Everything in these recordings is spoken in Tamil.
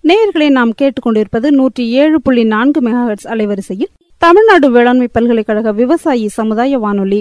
நேயர்களை நாம் கேட்டுக்கொண்டிருப்பது 107.4 மெகாஹெர்ட்ஸ் அலைவரிசையில் தமிழ்நாடு வேளாண்மை பல்கலைக்கழக விவசாயி சமுதாய வானொலி.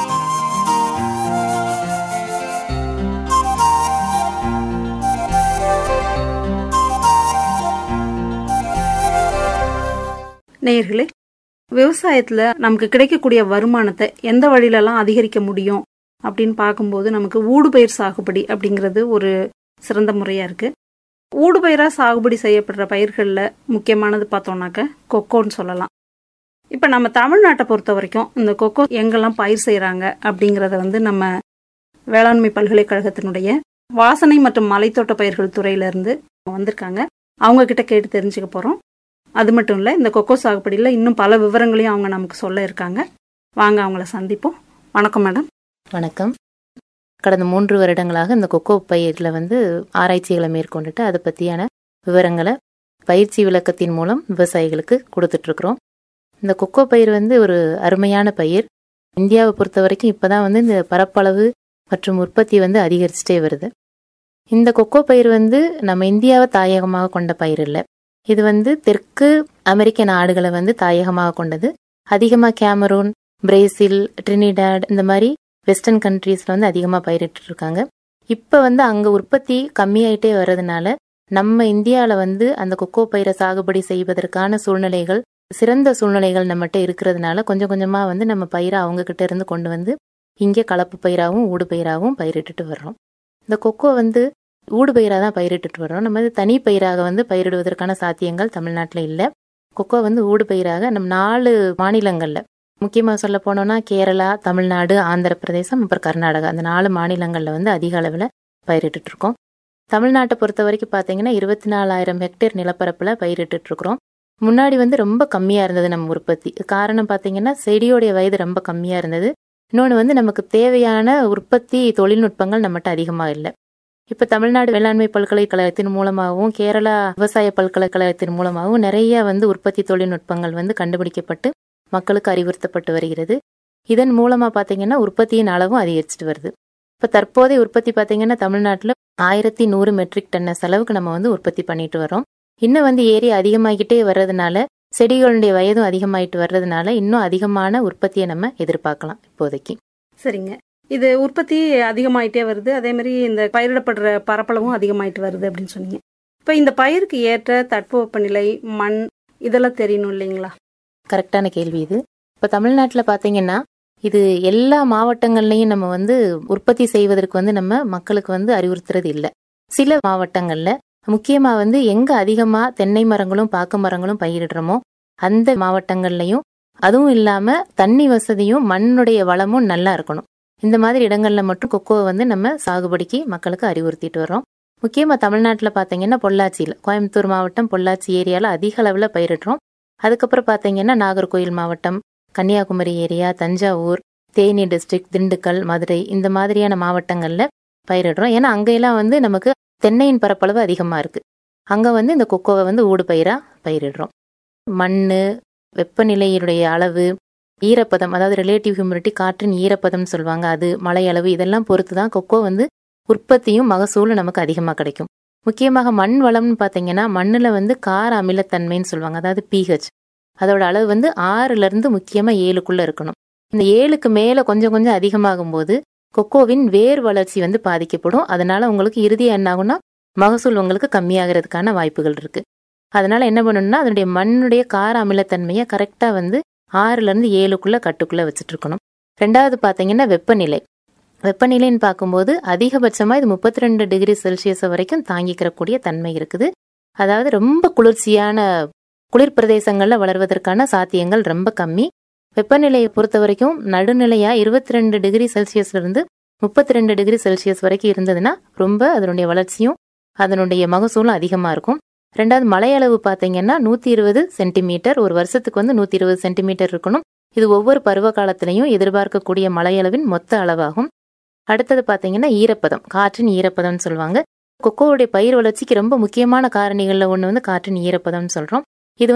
நேயர்களே, விவசாயத்துல நமக்கு கிடைக்கக்கூடிய வருமானத்தை எந்த வழியிலலாம் அதிகரிக்க முடியும் அப்படின்னு பார்க்கும்போது நமக்கு ஊடுபயிர் சாகுபடி அப்படிங்கிறது ஒரு சிறந்த முறையா இருக்கு. ஊடுபயிரா சாகுபடி செய்யப்படுற பயிர்களில் முக்கியமானது பார்த்தோம்னாக்க கொக்கோன்னு சொல்லலாம். இப்போ நம்ம தமிழ்நாட்டை பொறுத்த வரைக்கும் இந்த கொக்கோ எங்கெல்லாம் பயிர் செய்கிறாங்க அப்படிங்கிறத நம்ம வேளாண்மை பல்கலைக்கழகத்தினுடைய வாசனை மற்றும் மலைத்தோட்ட பயிர்கள் துறையிலேருந்து வந்திருக்காங்க. அவங்கக்கிட்ட கேட்டு தெரிஞ்சுக்க போகிறோம். அது மட்டும் இல்லை, இந்த கொக்கோ சாகுபடியில் இன்னும் பல விவரங்களையும் அவங்க நமக்கு சொல்ல இருக்காங்க. வாங்க அவங்கள சந்திப்போம். வணக்கம் மேடம். வணக்கம். கடந்த 3 வருடங்களாக இந்த கொக்கோ பயிரில் ஆராய்ச்சிகளை மேற்கொண்டுட்டு அதை பற்றியான விவரங்களை பயிற்சி விளக்கத்தின் மூலம் விவசாயிகளுக்கு கொடுத்துட்ருக்குறோம். இந்த கொக்கோ பயிர் ஒரு அருமையான பயிர். இந்தியாவை பொறுத்த வரைக்கும் இப்போ தான் இந்த பரப்பளவு மற்றும் உற்பத்தி அதிகரிச்சுட்டே வருது. இந்த கொக்கோ பயிர் நம்ம இந்தியாவை தாயகமாக கொண்ட பயிர் இல்லை. இது தெற்கு அமெரிக்க நாடுகளை தாயகமாக கொண்டது. அதிகமாக கேமரூன், பிரேசில், ட்ரினிடாட் இந்த மாதிரி வெஸ்டர்ன் கண்ட்ரீஸில் அதிகமாக பயிரிட்டு இருக்காங்க. இப்போ அங்கே உற்பத்தி கம்மியாயிட்டே வர்றதுனால நம்ம இந்தியாவில் அந்த கொக்கோ பயிரை சாகுபடி செய்வதற்கான சூழ்நிலைகள், சிறந்த சூழ்நிலைகள் நம்மகிட்ட இருக்கிறதுனால கொஞ்சம் கொஞ்சமாக நம்ம பயிரை அவங்கக்கிட்ட இருந்து கொண்டு இங்கே கலப்பு பயிராகவும் ஊடு பயிராகவும் பயிரிட்டுட்டு வர்றோம். இந்த கொக்கோ ஊடு பயிராக தான் பயிரிட்டுட்டு வர்றோம். நம்ம தனி பயிராக பயிரிடுவதற்கான சாத்தியங்கள் தமிழ்நாட்டில் இல்லை. கொக்கோ ஊடு பயிராக நம்ம 4 மாநிலங்களில், முக்கியமாக சொல்ல போனோம்னா கேரளா, தமிழ்நாடு, ஆந்திர பிரதேசம், அப்புறம் கர்நாடகா, அந்த 4 மாநிலங்களில் அதிக அளவில் பயிரிட்டு இருக்கோம். தமிழ்நாட்டை பொறுத்த வரைக்கும் பார்த்தீங்கன்னா 24,000 ஹெக்டேர் நிலப்பரப்பில் பயிரிட்டு இருக்கிறோம். முன்னாடி ரொம்ப கம்மியாக இருந்தது நம்ம உற்பத்தி. காரணம் பார்த்தீங்கன்னா செடியோடைய வயது ரொம்ப கம்மியாக இருந்தது. இன்னொன்று நமக்கு தேவையான உற்பத்தி தொழில்நுட்பங்கள் நம்மகிட்ட அதிகமாக இல்லை. இப்போ தமிழ்நாடு வேளாண்மை பல்கலைக்கழகத்தின் மூலமாகவும் கேரளா விவசாய பல்கலைக்கழகத்தின் மூலமாகவும் நிறைய உற்பத்தி தொழில்நுட்பங்கள் கண்டுபிடிக்கப்பட்டு மக்களுக்கு அறிவுறுத்தப்பட்டு வருகிறது. இதன் மூலமாக பார்த்தீங்கன்னா உற்பத்தியின் அளவும் அதிகரிச்சுட்டு வருது. இப்போ தற்போதைய உற்பத்தி பார்த்தீங்கன்னா தமிழ்நாட்டில் 1100 மெட்ரிக் டன் செலவுக்கு நம்ம உற்பத்தி பண்ணிட்டு வரோம். இன்னும் ஏரியா அதிகமாகிட்டே வர்றதுனால, செடிகளுடைய வயதும் அதிகமாகிட்டு வர்றதுனால இன்னும் அதிகமான உற்பத்தியை நம்ம எதிர்பார்க்கலாம் இப்போதைக்கு. சரிங்க. இது உற்பத்தி அதிகமாயிட்டே வருது, அதே மாதிரி இந்த பயிரிடப்படுற பரப்பளவும் அதிகமாயிட்டு வருது அப்படின்னு சொன்னீங்க. இப்போ இந்த பயிருக்கு ஏற்ற தட்பவெப்பநிலை, மண் இதெல்லாம் தெரியணும் இல்லைங்களா? கரெக்டான கேள்வி இது. இப்போ தமிழ்நாட்டில் பார்த்தீங்கன்னா இது எல்லா மாவட்டங்கள்லையும் நம்ம உற்பத்தி செய்வதற்கு நம்ம மக்களுக்கு அறிவுறுத்துறது இல்லை. சில மாவட்டங்களில் முக்கியமாக எங்கே அதிகமாக தென்னை மரங்களும் பாக்கு மரங்களும் பயிரிடுறோமோ அந்த மாவட்டங்கள்லையும், அதுவும் இல்லாமல் தண்ணி வசதியும் மண்ணுடைய வளமும் நல்லா இருக்கணும். இந்த மாதிரி இடங்களில் மட்டும் கொக்கோவை நம்ம சாகுபடிக்கு மக்களுக்கு அறிவுறுத்திட்டு வரோம். முக்கியமாக தமிழ்நாட்டில் பார்த்தீங்கன்னா பொள்ளாச்சியில், கோயம்புத்தூர் மாவட்டம் பொள்ளாச்சி ஏரியாவில் அதிக அளவில் பயிரிடுறோம். அதுக்கப்புறம் பார்த்தீங்கன்னா நாகர்கோயில் மாவட்டம், கன்னியாகுமரி ஏரியா, தஞ்சாவூர், தேனி டிஸ்ட்ரிக்ட், திண்டுக்கல், மதுரை இந்த மாதிரியான மாவட்டங்களில் பயிரிடுறோம். ஏன்னா அங்கெல்லாம் நமக்கு தென்னையின் பரப்பளவு அதிகமாக இருக்குது. அங்கே இந்த கொக்கோவை ஊடு பயிராக பயிரிடுறோம். மண், வெப்பநிலையுடைய அளவு, ஈரப்பதம், அதாவது ரிலேட்டிவ் ஹியூமிடிட்டி, காற்றின் ஈரப்பதம் சொல்லுவாங்க, அது மழை அளவு இதெல்லாம் பொறுத்து தான் கொக்கோ உற்பத்தியும் மகசூலும் நமக்கு அதிகமாக கிடைக்கும். முக்கியமாக மண் வளம்னு பார்த்தீங்கன்னா மண்ணில் கார அமிலத்தன்மைன்னு சொல்லுவாங்க, அதாவது pH, அதோட அளவு 6லேருந்து முக்கியமாக 7க்குள்ளே இருக்கணும். இந்த 7க்கு மேலே கொஞ்சம் கொஞ்சம் அதிகமாகும் போது கொக்கோவின் வேர் வளர்ச்சி பாதிக்கப்படும். அதனால உங்களுக்கு இறுதியாக என்ன ஆகும்னா மகசூல் உங்களுக்கு கம்மியாகிறதுக்கான வாய்ப்புகள் இருக்குது. அதனால என்ன பண்ணணும்னா அதனுடைய மண்ணுடைய கார அமிலத்தன்மையை கரெக்டாக 6லேருந்து 7க்குள்ளே கட்டுக்குள்ளே வச்சுட்டு இருக்கணும். ரெண்டாவது பார்த்தீங்கன்னா வெப்பநிலைன்னு பார்க்கும்போது அதிகபட்சமாக இது 32 டிகிரி செல்சியஸ் வரைக்கும் தாங்கிக்கிறக்கூடிய தன்மை இருக்குது. அதாவது ரொம்ப குளிர்ச்சியான குளிர் பிரதேசங்களில் வளர்வதற்கான சாத்தியங்கள் ரொம்ப கம்மி. வெப்பநிலையை பொறுத்த வரைக்கும் நடுநிலையாக 22 டிகிரி செல்சியஸ்லேருந்து 32 டிகிரி செல்சியஸ் வரைக்கும் இருந்ததுன்னா ரொம்ப அதனுடைய வளர்ச்சியும் அதனுடைய மகசூலும் அதிகமாக இருக்கும். ரெண்டாவது மழையளவு பார்த்தீங்கன்னா 120 சென்டிமீட்டர், ஒரு வருஷத்துக்கு 120 சென்டிமீட்டர் இருக்கணும். இது ஒவ்வொரு பருவ காலத்திலையும் எதிர்பார்க்கக்கூடிய மழையளவின் மொத்த அளவாகும். அடுத்தது பார்த்தீங்கன்னா ஈரப்பதம், காற்றின் ஈரப்பதம்னு சொல்லுவாங்க. கொக்கோவுடைய பயிர் வளர்ச்சிக்கு ரொம்ப முக்கியமான காரணிகளில் ஒன்று காற்றின் ஈரப்பதம்னு சொல்கிறோம். இது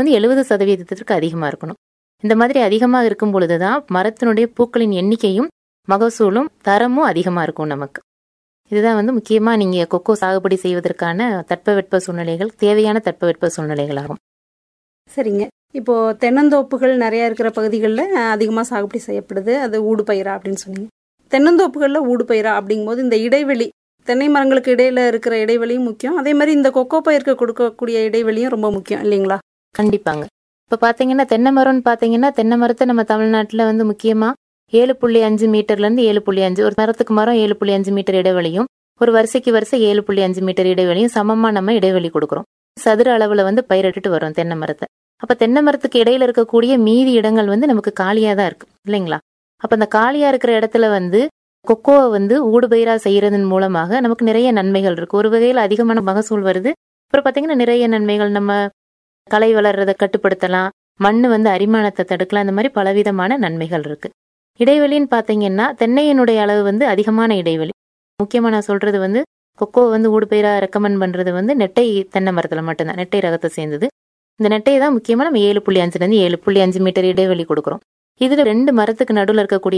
70% அதிகமாக இருக்கணும். இந்த மாதிரி அதிகமாக இருக்கும் பொழுது தான் மரத்தினுடைய பூக்களின் எண்ணிக்கையும் மகசூலும் தரமும் அதிகமாக இருக்கும் நமக்கு. இதுதான் வந்து முக்கியமாக நீங்கள் கொக்கோ சாகுபடி செய்வதற்கான தட்பவெட்ப சூழ்நிலைகள், தேவையான தட்பவெட்ப சூழ்நிலைகள் ஆகும். சரிங்க. இப்போ தென்னந்தோப்புகள் நிறைய இருக்கிற பகுதிகளில் அதிகமாக சாகுபடி செய்யப்படுது. அது ஊடுபயிரா அப்படின்னு சொன்னீங்க. தென்னந்தோப்புகளில் ஊடுபயிரா அப்படிங்கும்போது இந்த இடைவெளி, தென்னை மரங்களுக்கு இடையில இருக்கிற இடைவெளியும் முக்கியம். அதே மாதிரி இந்த கொக்கோ பயிருக்கு கொடுக்கக்கூடிய இடைவெளியும் ரொம்ப முக்கியம் இல்லைங்களா? கண்டிப்பாங்க. இப்போ பார்த்தீங்கன்னா தென்னை மரம்னு பார்த்தீங்கன்னா தென்னை மரத்தை நம்ம தமிழ்நாட்டில் வந்து முக்கியமாக 7.5 மீட்டர்லேருந்து 7.5, ஒரு மரத்துக்கு மரம் 7.5 மீட்டர் இடைவெளியும், ஒரு வரிசைக்கு வரிசை 7.5 மீட்டர் இடைவெளியும் சமமாக நம்ம இடைவெளி கொடுக்குறோம். சதுர அளவில் வந்து பயிரிட்டுட்டு வரும் தென்னை மரத்தை. அப்போ தென்னை மரத்துக்கு இடையில இருக்கக்கூடிய மீதி இடங்கள் வந்து நமக்கு காலியாக தான் இருக்கு இல்லைங்களா? அப்போ அந்த காலியாக இருக்கிற இடத்துல வந்து கொக்கோவை வந்து ஊடுபயிராக செய்யறதன் மூலமாக நமக்கு நிறைய நன்மைகள் இருக்கு. ஒரு வகையில் அதிகமான மகசூல் வருது. அப்புறம் பார்த்தீங்கன்னா நிறைய நன்மைகள், நம்ம களை வளர்றதை கட்டுப்படுத்தலாம், மண் வந்து அரிமானத்தை தடுக்கலாம், இந்த மாதிரி பலவிதமான நன்மைகள் இருக்கு. இடைவெளின்னு பார்த்தீங்கன்னா தென்னையினுடைய அளவு வந்து அதிகமான இடைவெளி. முக்கியமாக நான் சொல்றது வந்து கொக்கோ வந்து ஊடுபயிராக ரெக்கமெண்ட் பண்றது வந்து நெட்டை தென்னை மரத்தில் மட்டும்தான், நெட்டை ரகத்தை சேர்ந்தது. இந்த நெட்டையை தான் முக்கியமாக நம்ம 7.5 7.5 மீட்டர் இடைவெளி கொடுக்குறோம். இதில் 2 மரத்துக்கு நடுவில் இருக்கக்கூடிய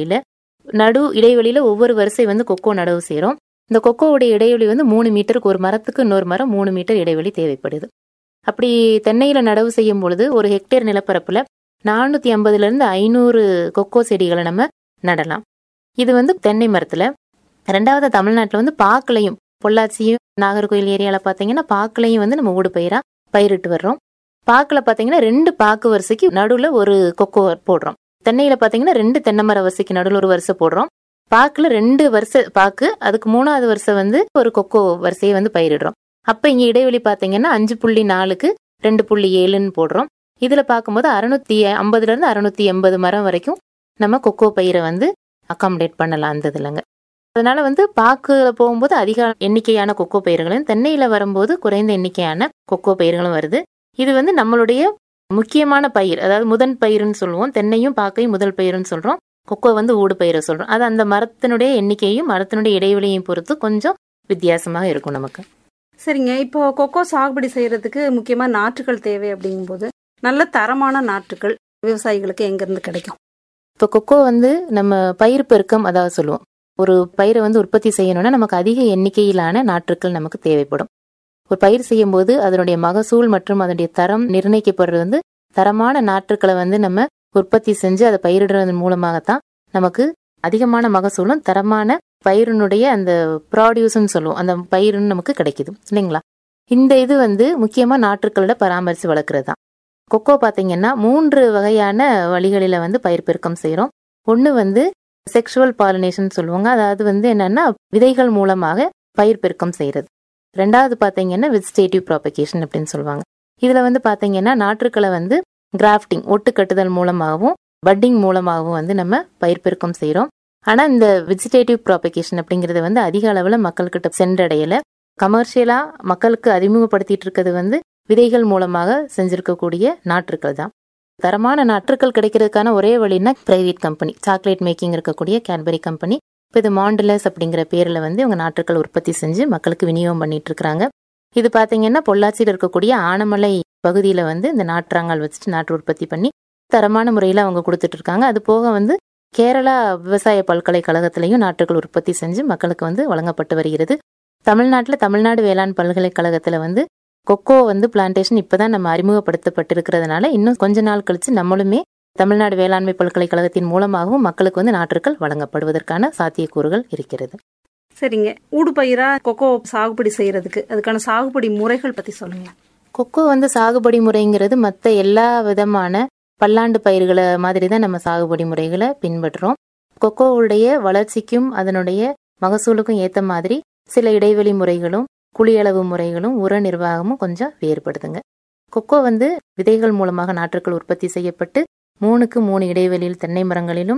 இடைவெளியில் ஒவ்வொரு வரிசை வந்து கொக்கோ நடவு செய்கிறோம். இந்த கொக்கோவுடைய இடைவெளி வந்து 3 மீட்டருக்கு, ஒரு மரத்துக்கு இன்னொரு மரம் 3 மீட்டர் இடைவெளி தேவைப்படுது. அப்படி தென்னையில் நடவு செய்யும் பொழுது ஒரு ஹெக்டேர் நிலப்பரப்பில் 450லேருந்து 500 கொக்கோ செடிகளை நம்ம நடலாம். இது வந்து தென்னை மரத்தில். ரெண்டாவது தமிழ்நாட்டில் வந்து பாக்குலையும், பொள்ளாச்சியும் நாகர்கோயில் ஏரியாவில் பார்த்தீங்கன்னா பாக்குலையும் வந்து நம்ம ஊடுபயிராக பயிரிட்டு வர்றோம். பாக்கில் பார்த்தீங்கன்னா 2 பாக்கு வரிசைக்கு நடுவில் ஒரு கொக்கோ போடுறோம். தென்னையில் பார்த்தீங்கன்னா 2 தென்னை மர வரிசைக்கு நடுவில் ஒரு வரிசை போடுறோம். பாக்கில் 2 வருஷ பாக்கு, அதுக்கு 3வது வருஷம் வந்து ஒரு கொக்கோ வரிசையை வந்து பயிரிடுறோம். அப்போ இங்கே இடைவெளி பார்த்தீங்கன்னா 5.4க்கு 2.7ன்னு போடுறோம். இதில் பார்க்கும்போது 650லேருந்து 680 மரம் வரைக்கும் நம்ம கொக்கோ பயிரை வந்து அகாமடேட் பண்ணலாம் அந்த இதுலங்க. அதனால வந்து பாக்குல போகும்போது அதிக எண்ணிக்கையான கொக்கோ பயிர்களும், தென்னையில வரும்போது குறைந்த எண்ணிக்கையான கொக்கோ பயிர்களும் வருது. இது வந்து நம்மளுடைய முக்கியமான பயிர், அதாவது முதன் பயிர்னு சொல்லுவோம். தென்னையும் பாக்கையும் முதல் பயிர்னு சொல்றோம், கொக்கோ வந்து ஊடு பயிரை சொல்றோம். அது அந்த மரத்தினுடைய எண்ணிக்கையும் மரத்தினுடைய இடைவெளியையும் பொறுத்து கொஞ்சம் வித்தியாசமாக இருக்கும் நமக்கு. சரிங்க. இப்போ கொக்கோ சாகுபடி செய்யறதுக்கு முக்கியமா நாற்றுகள் தேவை அப்படிங்கும்போது நல்ல தரமான நாற்றுகள் விவசாயிகளுக்கு எங்கிருந்து கிடைக்கும்? இப்போ கொக்கோ வந்து நம்ம பயிர் பெருக்கம், அதாவது சொல்லுவோம், ஒரு பயிரை வந்து உற்பத்தி செய்யணும்னா நமக்கு அதிக எண்ணிக்கையிலான நாற்றுக்கள் நமக்கு தேவைப்படும். ஒரு பயிர் செய்யும் போது அதனுடைய மகசூல் மற்றும் அதனுடைய தரம் நிர்ணயிக்கப்படுறது வந்து தரமான நாற்றுக்களை வந்து நம்ம உற்பத்தி செஞ்சு அதை பயிரிடுறதன் மூலமாகத்தான் நமக்கு அதிகமான மகசூலும் தரமான பயிரினுடைய அந்த ப்ராடியூஸ்ன்னு சொல்லுவோம், அந்த பயிர்னு நமக்கு கிடைக்குது இல்லைங்களா? இந்த இது வந்து முக்கியமா நாற்றுக்களோட பராமரித்து வளர்க்குறது தான். கொக்கோ பார்த்தீங்கன்னா 3 வகையான வழிகளில் வந்து பயிர் பெருக்கம் செய்கிறோம். ஒன்று வந்து செக்ஷுவல் பாலினேஷன் சொல்லுவாங்க, அதாவது வந்து என்னன்னா விதைகள் மூலமாக பயிர் பெருக்கம் செய்கிறது. ரெண்டாவது பார்த்தீங்கன்னா வெஜிடேட்டிவ் ப்ராபகேஷன் அப்படின்னு சொல்லுவாங்க. இதில் வந்து பார்த்தீங்கன்னா நாற்றுக்களை வந்து கிராஃப்டிங், ஒட்டு கட்டுதல் மூலமாகவும் பட்டிங் மூலமாகவும் வந்து நம்ம பயிர் பெருக்கம் செய்கிறோம். ஆனால் இந்த வெஜிடேட்டிவ் ப்ராபகேஷன் அப்படிங்கிறது வந்து அதிக அளவில் மக்கள்கிட்ட சென்றடையலை. கமர்ஷியலாக மக்களுக்கு அறிமுகப்படுத்திட்டு இருக்கிறது வந்து விதைகள் மூலமாக செஞ்சிருக்கக்கூடிய நாற்றுக்கள் தான். தரமான நாற்றுக்கள் கிடைக்கிறதுக்கான ஒரே வழின்னா பிரைவேட் கம்பெனி, சாக்லேட் மேக்கிங் இருக்கக்கூடிய கேட்பரி கம்பெனி. இப்போ இது மாண்டுலஸ் அப்படிங்கிற பேரில் வந்து இவங்க நாற்றுக்கள் உற்பத்தி செஞ்சு மக்களுக்கு விநியோகம் பண்ணிட்டு இருக்கிறாங்க. இது பார்த்தீங்கன்னா பொள்ளாச்சியில் இருக்கக்கூடிய ஆனமலை பகுதியில் வந்து இந்த நாற்றாங்கால் வச்சுட்டு நாற்று உற்பத்தி பண்ணி தரமான முறையில் அவங்க கொடுத்துட்டு இருக்காங்க. அது போக வந்து கேரளா விவசாய பல்கலைக்கழகத்திலையும் நாற்றுக்கள் உற்பத்தி செஞ்சு மக்களுக்கு வந்து வழங்கப்பட்டு வருகிறது. தமிழ்நாட்டில் தமிழ்நாடு வேளாண் பல்கலைக்கழகத்தில் வந்து கொக்கோ வந்து பிளான்டேஷன் இப்போதான் நம்ம அறிமுகப்படுத்தப்பட்டிருக்கிறதுனால இன்னும் கொஞ்ச நாள் கழிச்சு நம்மளுமே தமிழ்நாடு வேளாண்மை பல்கலைக்கழகத்தின் மூலமாகவும் மக்களுக்கு வந்து நாற்றுக்கள் வழங்கப்படுவதற்கான சாத்தியக்கூறுகள் இருக்கிறது. சரிங்க. ஊடுபயிரா கொக்கோ சாகுபடி செய்யறதுக்கு அதுக்கான சாகுபடி முறைகள் பத்தி சொல்லுங்க. கொக்கோ வந்து சாகுபடி முறைங்கிறது மற்ற எல்லா விதமான பல்லாண்டு பயிர்களை மாதிரி தான் நம்ம சாகுபடி முறைகளை பின்பற்றுறோம். கொக்கோவுடைய வளர்ச்சிக்கும் அதனுடைய மகசூலுக்கும் ஏற்ற மாதிரி சில இடைவெளி முறைகளும் குழியளவு முறைகளும் உர நிர்வாகமும் கொஞ்சம் வேறுபடுதுங்க. கொக்கோ வந்து விதைகள் மூலமாக நாற்றுக்கள் உற்பத்தி செய்யப்பட்டு 3க்கு 3 இடைவெளியில் தென்னை மரங்களிலும்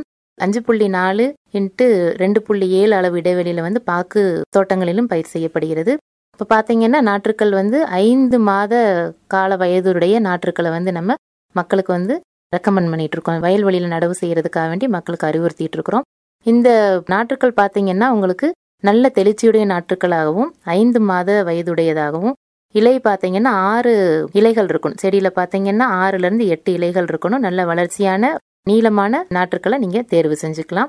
5.4 x 2.7 அளவு இடைவெளியில வந்து பாக்கு தோட்டங்களிலும் பயிர் செய்யப்படுகிறது. இப்போ பார்த்தீங்கன்னா நாற்றுக்கள் வந்து 5 மாத கால வயதுடைய நாற்றுக்களை வந்து நம்ம மக்களுக்கு வந்து ரெக்கமெண்ட் பண்ணிட்டு இருக்கோம். வயல்வெளியில் நடவு செய்யறதுக்காக வேண்டி மக்களுக்கு அறிவுறுத்திட்டு இருக்கிறோம். இந்த நாற்றுக்கள் பார்த்தீங்கன்னா உங்களுக்கு நல்ல தெளிச்சியுடைய நாற்றுக்களாகவும் 5 மாத வயதுடையதாகவும், இலை பார்த்தீங்கன்னா 6 இலைகள் இருக்கணும். செடியில பார்த்தீங்கன்னா 6லேருந்து 8 இலைகள் இருக்கணும். நல்ல வளர்ச்சியான நீளமான நாற்றுக்களை நீங்க தேர்வு செஞ்சுக்கலாம்.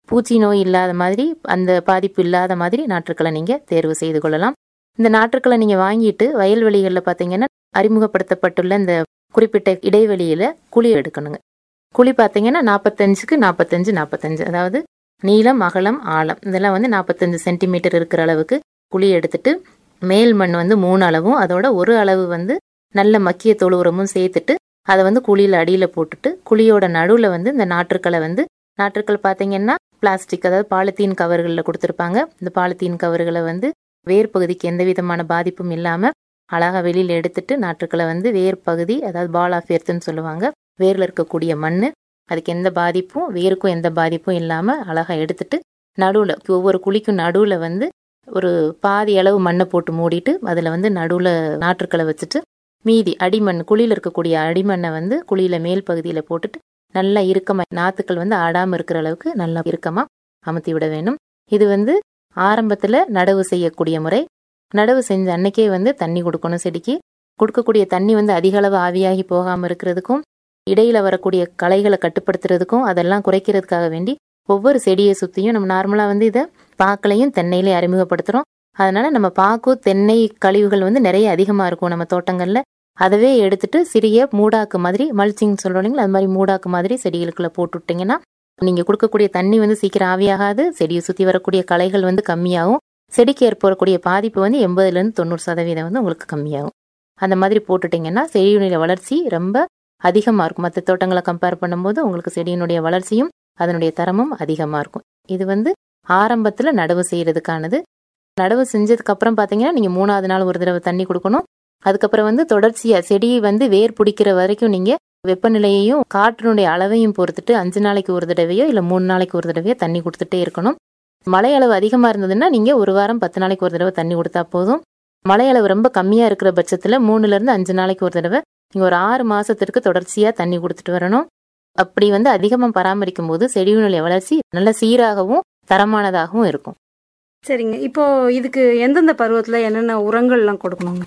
பூச்சி நோய் இல்லாத மாதிரி, அந்த பாதிப்பு இல்லாத மாதிரி நாற்றுக்களை நீங்கள் தேர்வு செய்து கொள்ளலாம். இந்த நாற்றுக்களை நீங்கள் வாங்கிட்டு வயல்வெளிகளில் பார்த்தீங்கன்னா அறிமுகப்படுத்தப்பட்டுள்ள இந்த குறிப்பிட்ட இடைவெளியில் குழி எடுக்கணுங்க. குழி பார்த்தீங்கன்னா 45க்கு 45 45, அதாவது நீளம், அகலம், ஆழம் இதெல்லாம் வந்து 45 சென்டிமீட்டர் இருக்கிற அளவுக்கு குழி எடுத்துட்டு, மேல் மண் வந்து 3 அளவும் அதோட ஒரு அளவு வந்து நல்ல மக்கிய தொழு உரமும் சேர்த்துட்டு அதை வந்து குழியில் அடியில் போட்டுட்டு, குழியோட நடுவில் வந்து இந்த நாற்றுக்கள் பார்த்தீங்கன்னா பிளாஸ்டிக், அதாவது பாலித்தீன் கவர்களில் கொடுத்துருப்பாங்க. இந்த பாலித்தீன் கவர்களை வந்து வேர் பகுதிக்கு எந்த விதமான பாதிப்பும் இல்லாமல் அழகாக வெளியில் எடுத்துட்டு நாற்றுக்களை வந்து வேர் பகுதி, அதாவது பால் ஆஃப் எர்த்துன்னு சொல்லுவாங்க, வேரில் இருக்கக்கூடிய மண், அதுக்கு எந்த பாதிப்பும் வேருக்கும் எந்த பாதிப்பும் இல்லாமல் அழகாக எடுத்துட்டு நடுவில் ஒவ்வொரு குழிக்கும் நடுவில் வந்து ஒரு பாதி அளவு மண்ணை போட்டு மூடிட்டு அதில் வந்து நடுவில் நாற்றுக்களை வச்சுட்டு மீதி அடிமண், குழியில் இருக்கக்கூடிய அடிமண்ணை வந்து குழியில் மேல் பகுதியில் போட்டுட்டு நல்லா இறுக்கமாக, நாற்றுக்கள் வந்து ஆடாமல் இருக்கிற அளவுக்கு நல்லா இறுக்கமாக அமுத்தி விட வேணும். இது வந்து ஆரம்பத்தில் நடவு செய்யக்கூடிய முறை. நடவு செஞ்ச அன்னைக்கே வந்து தண்ணி கொடுக்கணும். செடிக்கு கொடுக்கக்கூடிய தண்ணி வந்து அதிக அளவு ஆவியாகி போகாமல் இருக்கிறதுக்கும், இடையில வரக்கூடிய களைகளை கட்டுப்படுத்துறதுக்கும், அதெல்லாம் குறைக்கிறதுக்காக வேண்டி ஒவ்வொரு செடியை சுற்றியும் நம்ம நார்மலாக வந்து இதை பாக்களையும் தென்னையிலையும் அறிமுகப்படுத்துகிறோம். அதனால நம்ம பாக்கு தென்னை கழிவுகள் வந்து நிறைய அதிகமாக இருக்கும் நம்ம தோட்டங்களில். அதவே எடுத்துட்டு சிறிய மூடாக்கு மாதிரி, மல்ச்சிங் சொல்கிறோம் இல்லைங்களா, அது மாதிரி மூடாக்கு மாதிரி செடிகளுக்குள்ள போட்டு விட்டிங்கன்னா நீங்கள் கொடுக்கக்கூடிய தண்ணி வந்து சீக்கிரம் ஆவியாகாது, செடியை சுற்றி வரக்கூடிய களைகள் வந்து கம்மியாகும், செடிக்கு ஏற்படக்கூடிய பாதிப்பு வந்து 80லேருந்து 90% வந்து உங்களுக்கு கம்மியாகும். அந்த மாதிரி போட்டுட்டிங்கன்னா செடியினுடைய வளர்ச்சி ரொம்ப அதிகமாக இருக்கும். மற்ற தோட்டங்களை கம்பேர் பண்ணும்போது உங்களுக்கு செடியினுடைய வளர்ச்சியும் அதனுடைய தரமும் அதிகமாக இருக்கும். இது வந்து ஆரம்பத்தில் நடவு செய்கிறதுக்கானது. நடவு செஞ்சதுக்கப்புறம் பார்த்தீங்கன்னா நீங்கள் 3வது நாள் ஒரு தடவை தண்ணி கொடுக்கணும். அதுக்கப்புறம் வந்து தொடர்ச்சியாக செடி வந்து வேர் பிடிக்கிற வரைக்கும் நீங்கள் வெப்பநிலையையும் காற்றினுடைய அளவையும் பொறுத்துட்டு 5 நாளைக்கு ஒரு தடவையோ இல்லை 3 நாளைக்கு ஒரு தடவையோ தண்ணி கொடுத்துட்டே இருக்கணும். மழை அளவு அதிகமாக இருந்ததுன்னா நீங்கள் ஒரு வாரம் 10 நாளைக்கு ஒரு தடவை தண்ணி கொடுத்தா போதும். மழை அளவு ரொம்ப கம்மியாக இருக்கிற பட்சத்தில் 3லேருந்து 5 நாளைக்கு ஒரு தடவை நீங்கள் ஒரு 6 மாதத்திற்கு தொடர்ச்சியாக தண்ணி கொடுத்துட்டு வரணும். அப்படி வந்து அதிகமாக பராமரிக்கும் போது செடியினுடைய வளர்ச்சி நல்ல சீராகவும் தரமானதாகவும் இருக்கும். சரிங்க, இப்போ இதுக்கு எந்தெந்த பருவத்தில் என்னென்ன உரங்கள்லாம் கொடுக்கணுங்க?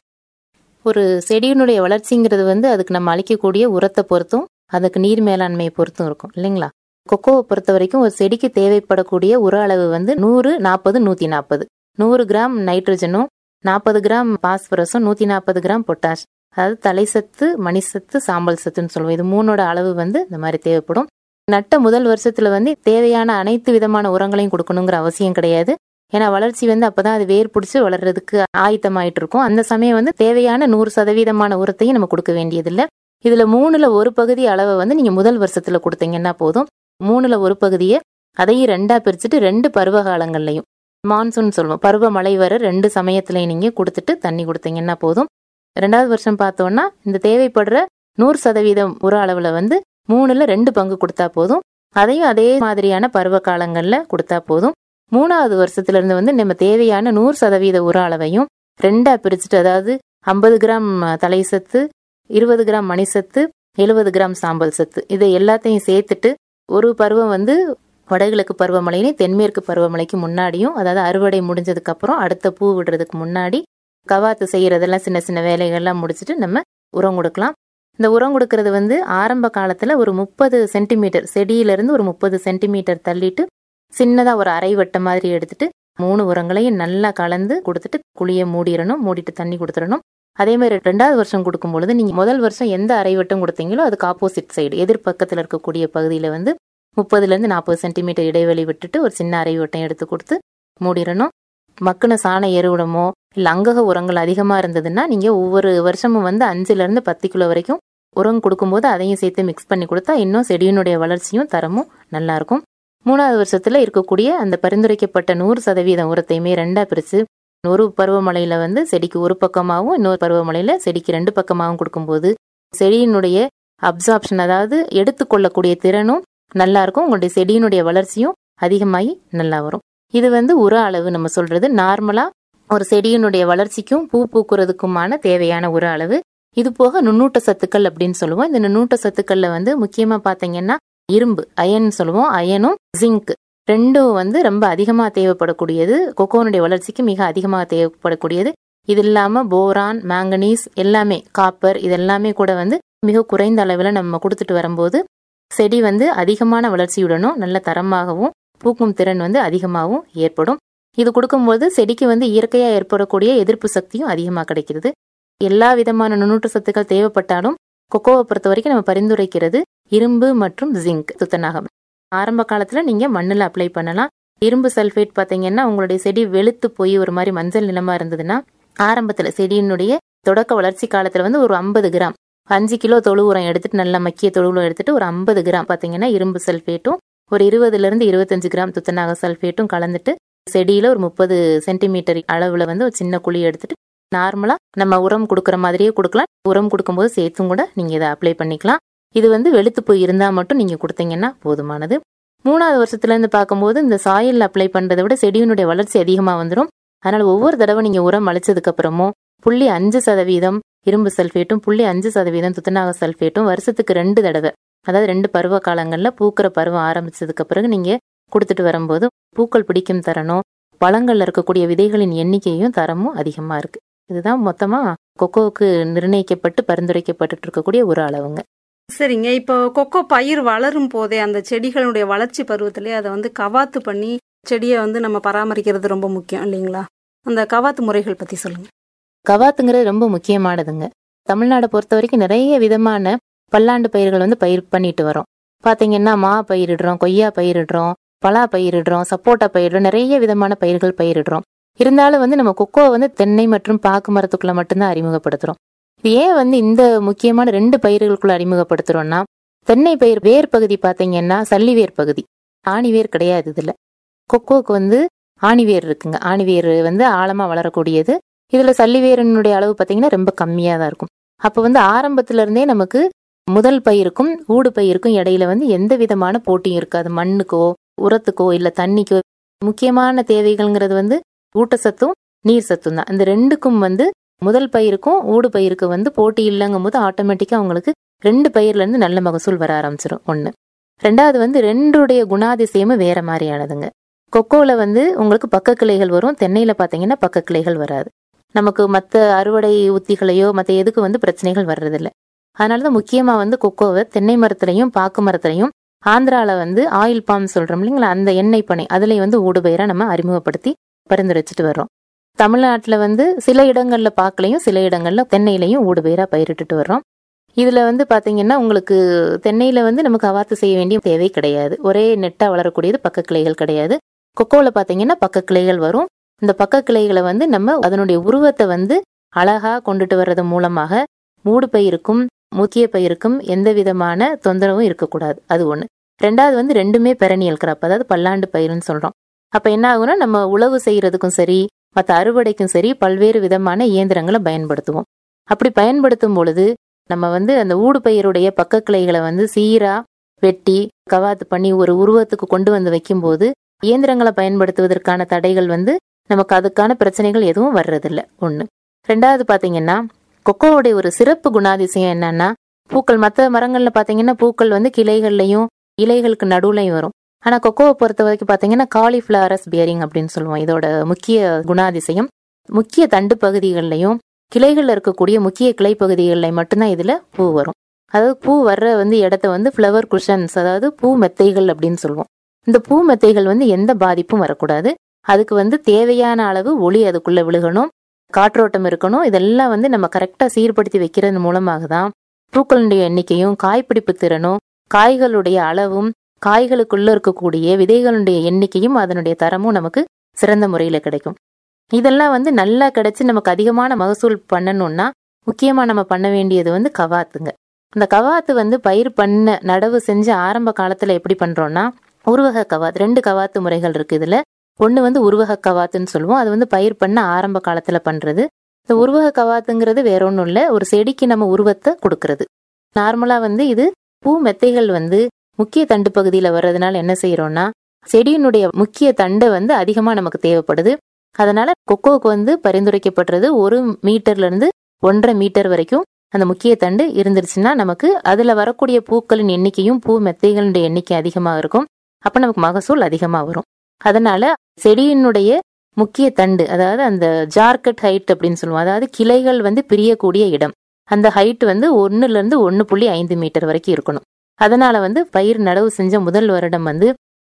ஒரு செடியினுடைய வளர்ச்சிங்கிறது வந்து அதுக்கு நம்ம அளிக்கக்கூடிய உரத்தை பொறுத்தும் அதுக்கு நீர் மேலாண்மையை பொறுத்தும் இருக்கும் இல்லைங்களா. கொக்கோவை பொறுத்த வரைக்கும் ஒரு செடிக்கு தேவைப்படக்கூடிய உர அளவு வந்து 100, 40, 140. 100 கிராம் நைட்ரஜனும் 40 கிராம் பாஸ்பரஸும் 140 கிராம் பொட்டாஷ், அதாவது தலைசத்து, மணிசத்து, சாம்பல் சத்துன்னு சொல்லுவோம். இது 3ஓட அளவு வந்து இந்த மாதிரி தேவைப்படும். நட்ட முதல் வருஷத்துல வந்து தேவையான அனைத்து விதமான உரங்களையும் கொடுக்கணுங்கிற அவசியம் கிடையாது. ஏன்னா வளர்ச்சி வந்து அப்பதான் அது வேர் பிடிச்சி வளர்றதுக்கு ஆயத்தமாயிட்டு இருக்கும். அந்த சமயம் வந்து தேவையான 100% உரத்தையும் நம்ம கொடுக்க வேண்டியதில்லை. இதுல 3ல் ஒரு பகுதி அளவை வந்து நீங்க முதல் வருஷத்துல கொடுத்தீங்கன்னா போதும். 3ல் ஒரு பகுதியை அதையும் 2ஆ பிரிச்சுட்டு 2 பருவ காலங்கள்லையும், மான்சூன் சொல்லுவோம், பருவமழை வர 2 சமயத்திலையும் நீங்க கொடுத்துட்டு தண்ணி கொடுத்தீங்கன்னா போதும். 2வது வருஷம் பார்த்தோம்னா இந்த தேவைப்படுற 100% உர அளவுல வந்து 3ல் 2 பங்கு கொடுத்தா போதும். அதையும் அதே மாதிரியான பருவ காலங்கள்ல கொடுத்தா போதும். 3வது வருஷத்துல இருந்து வந்து நம்ம தேவையான 100% உர அளவையும் 2ஆ பிரிச்சுட்டு, அதாவது 50 கிராம் தலைசத்து, 20 கிராம் மணிசத்து, 70 கிராம் சாம்பல் சத்து, இதை எல்லாத்தையும் சேர்த்துட்டு ஒரு பருவம் வந்து வடகிழக்கு பருவமழையிலையும் தென்மேற்கு பருவமழைக்கு முன்னாடியும், அதாவது அறுவடை முடிஞ்சதுக்கு அப்புறம் அடுத்த பூ விடுறதுக்கு முன்னாடி கவாத்து செய்யறதெல்லாம் சின்ன சின்ன வேலைகள்லாம் முடிச்சுட்டு நம்ம உரம் கொடுக்கலாம். இந்த உரம் கொடுக்கறது வந்து ஆரம்ப காலத்துல ஒரு 30 சென்டிமீட்டர் செடியிலிருந்து ஒரு 30 சென்டிமீட்டர் தள்ளிட்டு சின்னதா ஒரு அரை வட்டம் மாதிரி எடுத்துட்டு 3 உரங்களையும் நல்லா கலந்து கொடுத்துட்டு குழியை மூடிடணும். மூடிட்டு தண்ணி கொடுத்துடணும். அதே மாதிரி 2வது வருஷம் கொடுக்கும் பொழுது நீங்க முதல் வருஷம் எந்த அரை வட்டம் கொடுத்தீங்களோ அதுக்கு ஆப்போசிட் சைடு எதிர்பக்கத்தில் இருக்கக்கூடிய பகுதியில வந்து 30லேருந்து 40 சென்டிமீட்டர் இடைவெளி விட்டுட்டு ஒரு சின்ன அரை வட்டம் எடுத்து கொடுத்து மூடிடணும். மக்குன சாண எருவிடமோ இல்லை அங்கக உரங்கள் அதிகமாக இருந்ததுன்னா நீங்கள் ஒவ்வொரு வருஷமும் வந்து 5லேருந்து 10 கிலோ வரைக்கும் உரம் கொடுக்கும்போது அதையும் சேர்த்து மிக்ஸ் பண்ணி கொடுத்தா இன்னும் செடியினுடைய வளர்ச்சியும் தரமும் நல்லா இருக்கும். 3வது வருஷத்துல இருக்கக்கூடிய அந்த பரிந்துரைக்கப்பட்ட 100% உரத்தையுமே 2ஆ பிரித்து ஒரு பருவமழையில வந்து செடிக்கு ஒரு பக்கமாகவும் இன்னொரு பருவமழையில செடிக்கு 2 பக்கமாகவும் கொடுக்கும்போது செடியினுடைய அப்சார்ப்ஷன், அதாவது எடுத்துக்கொள்ளக்கூடிய திறனும் நல்லா இருக்கும். உங்களுடைய செடியினுடைய வளர்ச்சியும் அதிகமாகி நல்லா வரும். இது வந்து உர அளவு நம்ம சொல்றது. நார்மலா ஒரு செடியினுடைய வளர்ச்சிக்கும் பூ பூக்குறதுக்குமான தேவையான உர அளவு. இது போக நுண்ணூட்ட சத்துக்கள் அப்படின்னு சொல்லுவோம். இந்த நுண்ணூட்ட சத்துக்கள்ல வந்து முக்கியமா பாத்தீங்கன்னா இரும்பு, அயன் சொல்லுவோம், அயனும் ஜிங்க் ரெண்டும் வந்து ரொம்ப அதிகமாக தேவைப்படக்கூடியது. கொக்கோனுடைய வளர்ச்சிக்கு மிக அதிகமாக தேவைப்படக்கூடியது. இது இல்லாம போரான், மேங்கனீஸ் எல்லாமே, காப்பர், இதெல்லாமே கூட வந்து மிக குறைந்த அளவில் நம்ம கொடுத்துட்டு வரும்போது செடி வந்து அதிகமான வளர்ச்சியுடனும் நல்ல தரமாகவும் பூக்கும் திறன் வந்து அதிகமாகவும் ஏற்படும். இது கொடுக்கும்போது செடிக்கு வந்து இயற்கையாக ஏற்படக்கூடிய எதிர்ப்பு சக்தியும் அதிகமாக கிடைக்கிறது. எல்லா விதமான நுண்ணூட்ட சத்துக்கள் தேவைப்பட்டாலும் கொக்கோவை பொறுத்த வரைக்கும் நம்ம பரிந்துரைக்கிறது இரும்பு மற்றும் ஜிங்க் துத்தநாகம். ஆரம்ப காலத்தில் நீங்கள் மண்ணில் அப்ளை பண்ணலாம். இரும்பு சல்ஃபேட் பார்த்தீங்கன்னா உங்களுடைய செடி வெளுத்து போய் ஒரு மாதிரி மஞ்சள் நிலமாக இருந்ததுன்னா ஆரம்பத்தில் செடியினுடைய தொடக்க வளர்ச்சி காலத்தில் வந்து ஒரு 50 கிராம் 5 கிலோ தொழு உரம் எடுத்துட்டு நல்லா மக்கிய தொழு உரம் எடுத்துட்டு ஒரு 50 கிராம் பார்த்தீங்கன்னா இரும்பு சல்ஃபேட்டும் ஒரு 20லேருந்து 25 கிராம் துத்தநாக சல்ஃபேட்டும் கலந்துட்டு செடியில் ஒரு 30 சென்டிமீட்டர் அளவில் வந்து ஒரு சின்ன குழி எடுத்துட்டு நார்மலாக நம்ம உரம் கொடுக்குற மாதிரியே கொடுக்கலாம். உரம் கொடுக்கும்போது சேர்த்தும் கூட நீங்கள் இதை அப்ளை பண்ணிக்கலாம். இது வந்து வெளுத்து போய் இருந்தால் மட்டும் நீங்கள் கொடுத்தீங்கன்னா போதுமானது. 3வது வருஷத்துலேருந்து பார்க்கும்போது இந்த சாயில் அப்ளை பண்ணுறதை விட செடியினுடைய வளர்ச்சி அதிகமாக வந்துடும். அதனால் ஒவ்வொரு தடவை நீங்கள் உரம் அளிச்சதுக்கப்புறமும் 0.5% இரும்பு சல்ஃபேட்டும் 0.5% துத்தநாக சல்ஃபேட்டும் வருஷத்துக்கு 2 தடவை, அதாவது 2 பருவ காலங்களில் பூக்கிற பருவம் ஆரம்பிச்சதுக்கு பிறகு நீங்கள் கொடுத்துட்டு வரும்போது பூக்கள் பிடிக்கும் தரணும், பழங்கள்ல இருக்கக்கூடிய விதைகளின் எண்ணிக்கையும் தரமும் அதிகமாக இருக்கு. இதுதான் மொத்தமாக கொக்கோவுக்கு நிர்ணயிக்கப்பட்டு பரிந்துரைக்கப்பட்டு இருக்கக்கூடிய ஒரு அளவுங்க. சரிங்க, இப்போ கொக்கோ பயிர் வளரும் போதே அந்த செடிகளுடைய வளர்ச்சி பருவத்திலே அதை வந்து கவாத்து பண்ணி செடியை வந்து நம்ம பராமரிக்கிறது ரொம்ப முக்கியம் இல்லைங்களா? அந்த கவாத்து முறைகள் பற்றி சொல்லுங்க. கவாத்துங்கிறது ரொம்ப முக்கியமானதுங்க. தமிழ்நாடை பொறுத்த வரைக்கும் நிறைய விதமான பல்லாண்டு பயிர்கள் வந்து பயிர் பண்ணிட்டு வரோம். பார்த்தீங்கன்னா மா பயிரிடுறோம், கொய்யா பயிரிடுறோம், பலா பயிரிடுறோம், சப்போட்டா பயிரிடுறோம், நிறைய விதமான பயிர்கள் பயிரிடுறோம். இருந்தாலும் வந்து நம்ம கொக்கோவை வந்து தென்னை மற்றும் பாக்கு மரத்துக்குள்ள மட்டும்தான் அறிமுகப்படுத்துறோம். இது ஏன் வந்து இந்த முக்கியமான 2 பயிர்களுக்குள்ள அறிமுகப்படுத்துறோம்னா, தென்னை பயிர் வேர் பகுதி பார்த்தீங்கன்னா சல்லிவேர் பகுதி, ஆணிவேர் கிடையாது. இதுல கொக்கோவுக்கு வந்து ஆணிவேர் இருக்குங்க. ஆணிவேர் வந்து ஆழமா வளரக்கூடியது. இதுல சல்லிவேரனுடைய அளவு பார்த்தீங்கன்னா ரொம்ப கம்மியா தான் இருக்கும். அப்போ வந்து ஆரம்பத்துல இருந்தே நமக்கு முதல் பயிருக்கும் ஊடு பயிருக்கும் இடையில வந்து எந்த விதமான போட்டியும் இருக்காது. மண்ணுக்கோ உரத்துக்கோ இல்ல தண்ணிக்கோ முக்கியமான தேவைகள்ங்கிறது வந்து ஊட்டச்சத்தும் நீர் சத்தும் தான். இந்த 2க்கும் வந்து முதல் பயிருக்கும் ஊடு பயிருக்கு வந்து போட்டி இல்லைங்கும் போது ஆட்டோமேட்டிக்கா அவங்களுக்கு 2 பயிர்ல இருந்து நல்ல மகசூல் வர ஆரம்பிச்சிடும். 1. 2வது வந்து 2உடைய குணாதிசயமும் வேற மாதிரியானதுங்க. கொக்கோல வந்து உங்களுக்கு பக்க கிளைகள் வரும், தென்னையில பாத்தீங்கன்னா பக்க கிளைகள் வராது. நமக்கு மற்ற அறுவடை உத்திகளையோ மற்ற எதுக்கு வந்து பிரச்சனைகள் வர்றதில்லை. அதனாலதான் முக்கியமா வந்து கொக்கோவை தென்னை மரத்துலையும் பாக்கு மரத்துலையும் ஆந்திரால வந்து ஆயில் பாம் சொல்றோம் இல்லைங்களா, அந்த எண்ணெய் பனை அதுல வந்து ஊடுபயிரா நம்ம அறிமுகப்படுத்தி பரிந்துரைச்சிட்டு வர்றோம். தமிழ்நாட்டுல வந்து சில இடங்கள்ல பாக்குலையும் சில இடங்கள்ல தென்னையிலையும் ஊடுபயிரா பயிரிட்டுட்டு வர்றோம். இதுல வந்து பாத்தீங்கன்னா உங்களுக்கு தென்னையில வந்து நமக்கு கவாத்து செய்ய வேண்டிய தேவை கிடையாது. ஒரே நெட்டா வளரக்கூடியது, பக்க கிளைகள் கிடையாது. கொக்கோல பாத்தீங்கன்னா பக்க கிளைகள் வரும். இந்த பக்க கிளைகளை வந்து நம்ம அதனுடைய உருவத்தை வந்து அழகா கொண்டுட்டு வர்றது மூலமாக மூடு பயிருக்கும் முக்கிய பயிருக்கும் எந்த விதமான தொந்தரவும் இருக்கக்கூடாது. அது 1. 2வது வந்து 2மே பெரனியல் கிராப், அதாவது பல்லாண்டு பயிருன்னு சொல்றோம். அப்ப என்ன ஆகும்னா நம்ம உழவு செய்யறதுக்கும் சரி மற்ற அறுவடைக்கும் சரி பல்வேறு விதமான இயந்திரங்களை பயன்படுத்துவோம். அப்படி பயன்படுத்தும் பொழுது நம்ம வந்து அந்த ஊடு பயிருடைய பக்க கிளைகளை வந்து சீரா வெட்டி கவாத்து பண்ணி ஒரு உருவத்துக்கு கொண்டு வந்து வைக்கும்போது இயந்திரங்களை பயன்படுத்துவதற்கான தடைகள் வந்து நமக்கு அதுக்கான பிரச்சனைகள் எதுவும் வர்றதில்லை. 1. 2வது பாத்தீங்கன்னா கொக்கோவுடைய ஒரு சிறப்பு குணாதிசயம் என்னன்னா, பூக்கள் மற்ற மரங்கள்ல பாத்தீங்கன்னா பூக்கள் வந்து கிளைகள்லையும் இலைகளுக்கு நடுவுலையும் வரும். ஆனா கொக்கோவை பொறுத்த வரைக்கும் பாத்தீங்கன்னா காலிஃபிளவரஸ் பியரிங் அப்படின்னு சொல்லுவோம். இதோட முக்கிய குணாதிசயம் முக்கிய தண்டு பகுதிகள்லையும் கிளைகள்ல இருக்கக்கூடிய முக்கிய கிளை பகுதிகளில் மட்டும்தான் இதுல பூ வரும். அதாவது பூ வர்ற வந்து இடத்த வந்து ஃப்ளவர் குஷன்ஸ், அதாவது பூ மெத்தைகள் அப்படின்னு சொல்லுவோம். இந்த பூ மெத்தைகள் வந்து எந்த பாதிப்பும் வரக்கூடாது. அதுக்கு வந்து தேவையான அளவு ஒளி அதுக்குள்ள விழுகணும், காற்றோட்டம் இருக்கணும். இதெல்லாம் வந்து நம்ம கரெக்டா சீர்படுத்தி வைக்கிறது மூலமாக தான் பூக்களுடைய எண்ணிக்கையும் காய்பிடிப்பு திறனும் காய்களுடைய அளவும் காய்களுக்குள்ள இருக்கக்கூடிய விதைகளுடைய எண்ணிக்கையும் அதனுடைய தரமும் நமக்கு சிறந்த முறையில கிடைக்கும். இதெல்லாம் வந்து நல்லா கிடைச்சு நமக்கு அதிகமான மகசூல் பண்ணணும்னா முக்கியமா நம்ம பண்ண வேண்டியது வந்து கவாத்துங்க. இந்த கவாத்து வந்து பயிர் பண்ண நடவு செஞ்சு ஆரம்ப காலத்துல எப்படி பண்றோம்னா உருவக கவாத்து, 2 கவாத்து முறைகள் இருக்கு. இதுல 1 வந்து உருவக கவாத்துன்னு சொல்லுவோம். அது வந்து பயிர் பண்ண ஆரம்ப காலத்துல பண்றது. இந்த உருவக கவாத்துங்கிறது வேற ஒன்றும் இல்லை, ஒரு செடிக்கு நம்ம உருவத்தை கொடுக்கறது. நார்மலா வந்து இது பூ மெத்தைகள் வந்து முக்கிய தண்டு பகுதியில வர்றதுனால என்ன செய்யறோம்னா செடியினுடைய முக்கிய தண்டை வந்து அதிகமா நமக்கு தேவைப்படுது. அதனால கொக்கோவுக்கு வந்து பரிந்துரைக்கப்படுறது 1 மீட்டர்ல இருந்து 1.5 மீட்டர் வரைக்கும் அந்த முக்கிய தண்டு இருந்துருச்சுன்னா நமக்கு அதுல வரக்கூடிய பூக்களின் எண்ணிக்கையும் பூ மெத்தைகளுடைய எண்ணிக்கை அதிகமாக இருக்கும். அப்ப நமக்கு மகசூல் அதிகமா வரும். அதனால செடியினுடைய முக்கிய தண்டு, அதாவது அந்த ஜார்கட் ஹைட் அப்படின்னு சொல்லுவோம், அதாவது கிளைகள் வந்து பிரியக்கூடிய இடம், அந்த ஹைட் வந்து 1ல இருந்து 1.5 மீட்டர் வரைக்கும் இருக்கணும். அதனால வந்து பயிர் நடவு செஞ்ச முதல் வருடம் வந்து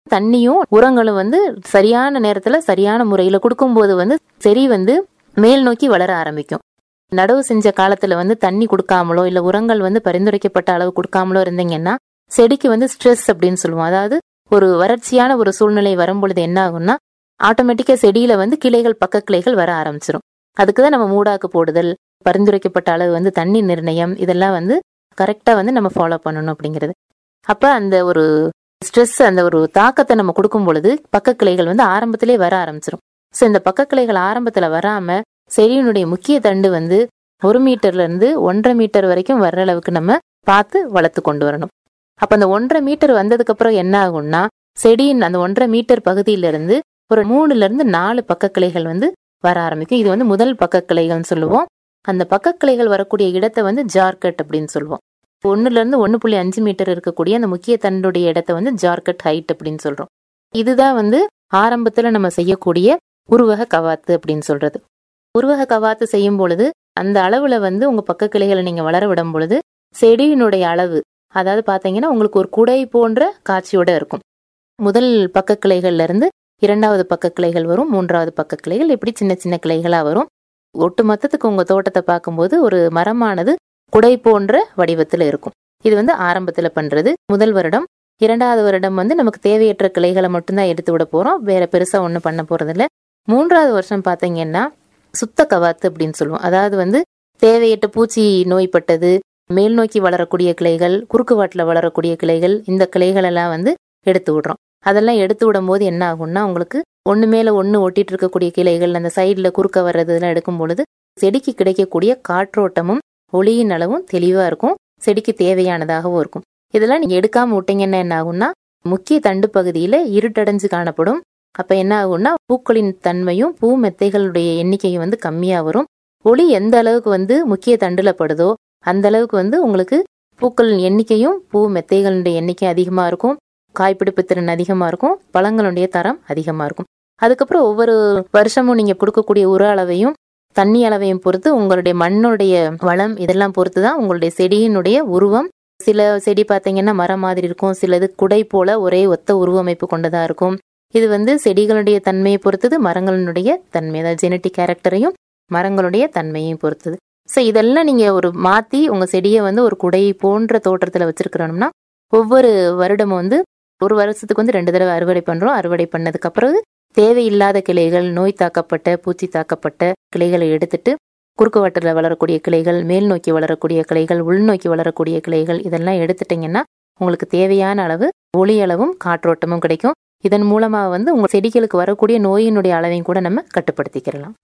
தண்ணியும் உரங்களும் வந்து சரியான நேரத்துல சரியான முறையில கொடுக்கும்போது வந்து செடி வந்து மேல் நோக்கி வளர ஆரம்பிக்கும். நடவு செஞ்ச காலத்துல வந்து தண்ணி கொடுக்காமலோ இல்ல உரங்கள் வந்து பரிந்துரைக்கப்பட்ட அளவு கொடுக்காமலோ இருந்தீங்கன்னா செடிக்கு வந்து ஸ்ட்ரெஸ் அப்படின்னு சொல்லுவோம். அதாவது ஒரு வறட்சியான ஒரு சூழ்நிலை வரும்பொழுது என்ன ஆகும்னா ஆட்டோமேட்டிக்கா செடியில வந்து கிளைகள் பக்க கிளைகள் வர ஆரம்பிச்சிடும். அதுக்குதான் நம்ம மூடாக்கு போடுதல், பரிந்துரைக்கப்பட்ட அளவு வந்து தண்ணி நிர்ணயம், இதெல்லாம் வந்து கரெக்டா வந்து நம்ம ஃபாலோ பண்ணணும் அப்படிங்கிறது. அப்ப அந்த ஒரு ஸ்ட்ரெஸ், அந்த ஒரு தாக்கத்தை நம்ம கொடுக்கும் பொழுது பக்க கிளைகள் வந்து ஆரம்பத்திலே வர ஆரம்பிச்சிடும். ஸோ இந்த பக்க கிளைகள் ஆரம்பத்துல வராம செடியினுடைய முக்கிய தண்டு வந்து 1 மீட்டர்ல இருந்து 1.5 மீட்டர் வரைக்கும் வர்ற அளவுக்கு நம்ம பார்த்து வளர்த்து கொண்டு வரணும். அப்ப அந்த 1.5 மீட்டர் வந்ததுக்கு அப்புறம் என்ன ஆகும்னா செடியின் அந்த 1.5 மீட்டர் பகுதியில இருந்து ஒரு 3ல இருந்து 4 பக்க கிளைகள் வந்து வர ஆரம்பிக்கும். இது வந்து முதல் பக்க கிளைகள்னு சொல்லுவோம். அந்த பக்க கிளைகள் வரக்கூடிய இடத்தை வந்து ஜார்கட் அப்படின்னு சொல்லுவோம். 1ல இருந்து 1.5 மீட்டர் இருக்கக்கூடிய அந்த முக்கிய தண்டுடைய இடத்தை வந்து ஜார்கட் ஹைட் அப்படின்னு சொல்றோம். இதுதான் வந்து ஆரம்பத்துல நம்ம செய்யக்கூடிய உருவக கவாத்து அப்படின்னு சொல்றது. உருவக கவாத்து செய்யும் பொழுது அந்த அளவுல வந்து உங்க பக்க கிளைகளை நீங்க வளர விடும் பொழுது செடியினுடைய அளவு, அதாவது பாத்தீங்கன்னா உங்களுக்கு ஒரு குடை போன்ற காட்சியோட இருக்கும். முதல் பக்க கிளைகள்ல இருந்து 2வது பக்க கிளைகள் வரும், 3வது பக்க கிளைகள், இப்படி சின்ன சின்ன கிளைகளா வரும். ஒட்டு மொத்தத்துக்கு உங்க தோட்டத்தை பார்க்கும்போது ஒரு மரமானது குடை போன்ற வடிவத்துல இருக்கும். இது வந்து ஆரம்பத்துல பண்றது முதல் வருடம். 2வது வருடம் வந்து நமக்கு தேவையற்ற கிளைகளை மட்டும்தான் எடுத்து விட போறோம், வேற பெருசா ஒண்ணும் பண்ண போறது இல்ல. 3வது வருஷம் பாத்தீங்கன்னா சுத்த கவாத்து அப்படின்னு சொல்லுவோம். அதாவது வந்து தேவையற்ற பூச்சி நோய்பட்டது, மேல் நோக்கி வளரக்கூடிய கிளைகள், குறுக்கு வாட்டில் வளரக்கூடிய கிளைகள், இந்த கிளைகள் எல்லாம் வந்து எடுத்து விடுறோம். அதெல்லாம் எடுத்து விடும் போது என்ன ஆகும்னா உங்களுக்கு ஒண்ணு மேல ஒண்ணு ஒட்டிட்டு இருக்கக்கூடிய கிளைகள் அந்த சைட்ல குறுக்க வர்றது எல்லாம் எடுக்கும் பொழுது செடிக்கு கிடைக்கக்கூடிய காற்றோட்டமும் ஒளியின் அளவும் தெளிவா இருக்கும், செடிக்கு தேவையானதாகவும் இருக்கும். இதெல்லாம் நீங்க எடுக்காம விட்டீங்கன்னா என்ன ஆகும்னா முக்கிய தண்டு பகுதியில இருட்டடைஞ்சு காணப்படும். அப்ப என்ன ஆகும்னா பூக்களின் தன்மையும் பூ மெத்தைகளுடைய எண்ணிக்கையும் வந்து கம்மியா வரும். ஒளி எந்த அளவுக்கு வந்து முக்கிய தண்டுல படுதோ அந்த அளவுக்கு வந்து உங்களுக்கு பூக்களின் எண்ணிக்கையும் பூ மெத்தைகளுடைய எண்ணிக்கை அதிகமா இருக்கும், காய்பிடிப்பு திறன் அதிகமா இருக்கும், பழங்களுடைய தரம் அதிகமா இருக்கும். அதுக்கப்புறம் ஒவ்வொரு வருஷமும் நீங்க கொடுக்கக்கூடிய உர அளவையும் தண்ணி அளவையும் பொறுத்து உங்களுடைய மண்ணுடைய வளம் இதெல்லாம் பொறுத்துதான் உங்களுடைய செடியினுடைய உருவம். சில செடி பாத்தீங்கன்னா மரம் மாதிரி இருக்கும், சிலது குடை போல ஒரே ஒத்த உருவமைப்பு கொண்டதா இருக்கும். இது வந்து செடிகளுடைய தன்மையை பொறுத்தது, மரங்களுடைய தன்மை, அதாவது ஜெனட்டிக் கேரக்டரையும் மரங்களுடைய தன்மையையும் பொறுத்தது. ஸோ இதெல்லாம் நீங்க ஒரு மாத்தி உங்க செடியை வந்து ஒரு குடை போன்ற தோற்றத்துல வச்சிருக்கணும்னா ஒவ்வொரு வருடமும் வந்து ஒரு வருஷத்துக்கு வந்து 2 தடவை அறுவடை பண்றோம். அறுவடை பண்ணதுக்கு அப்புறம் தேவையில்லாத கிளைகள், நோய் தாக்கப்பட்ட பூச்சி தாக்கப்பட்ட கிளைகளை எடுத்துட்டு குறுக்கு வாட்டில் வளரக்கூடிய கிளைகள், மேல் நோக்கி வளரக்கூடிய கிளைகள், உள்நோக்கி வளரக்கூடிய கிளைகள், இதெல்லாம் எடுத்துட்டீங்கன்னா உங்களுக்கு தேவையான அளவு ஒளி அளவும் காற்றோட்டமும் கிடைக்கும். இதன் மூலமா வந்து உங்க செடிகளுக்கு வரக்கூடிய நோயினுடைய அளவையும் கூட நம்ம கட்டுப்படுத்திக்கிறலாம்.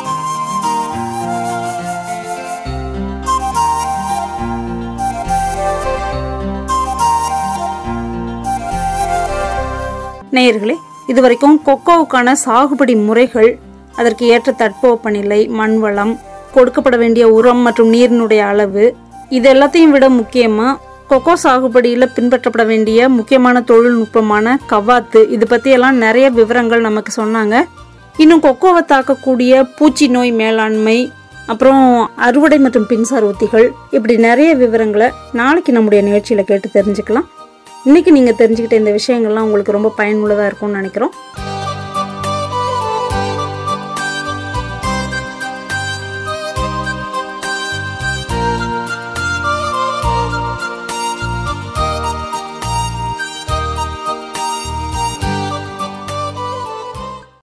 நேயர்களே, இதுவரைக்கும் கொக்கோவுக்கான சாகுபடி முறைகள், அதற்கு ஏற்ற தட்பவெப்பநிலை, மண் வளம், கொடுக்கப்பட வேண்டிய உரம் மற்றும் நீரினுடைய அளவு, இது எல்லாத்தையும் விட முக்கியமா கொக்கோ சாகுபடியில பின்பற்றப்பட வேண்டிய முக்கியமான தொழில்நுட்பமான கவாத்து, இது பத்தி எல்லாம் நிறைய விவரங்கள் நமக்கு சொன்னாங்க. இன்னும் கொக்கோவை தாக்கக்கூடிய பூச்சி நோய் மேலாண்மை, அப்புறம் அறுவடை மற்றும் பின்சார் உத்திகள், இப்படி நிறைய விவரங்களை நாளைக்கு நம்முடைய நிகழ்ச்சியில கேட்டு தெரிஞ்சுக்கலாம். இன்னைக்கு நீங்க தெரிஞ்சுக்கிட்ட இந்த விஷயங்கள்லாம் உங்களுக்கு ரொம்ப பயனுள்ளதா இருக்கும்னு நினைக்கிறோம்.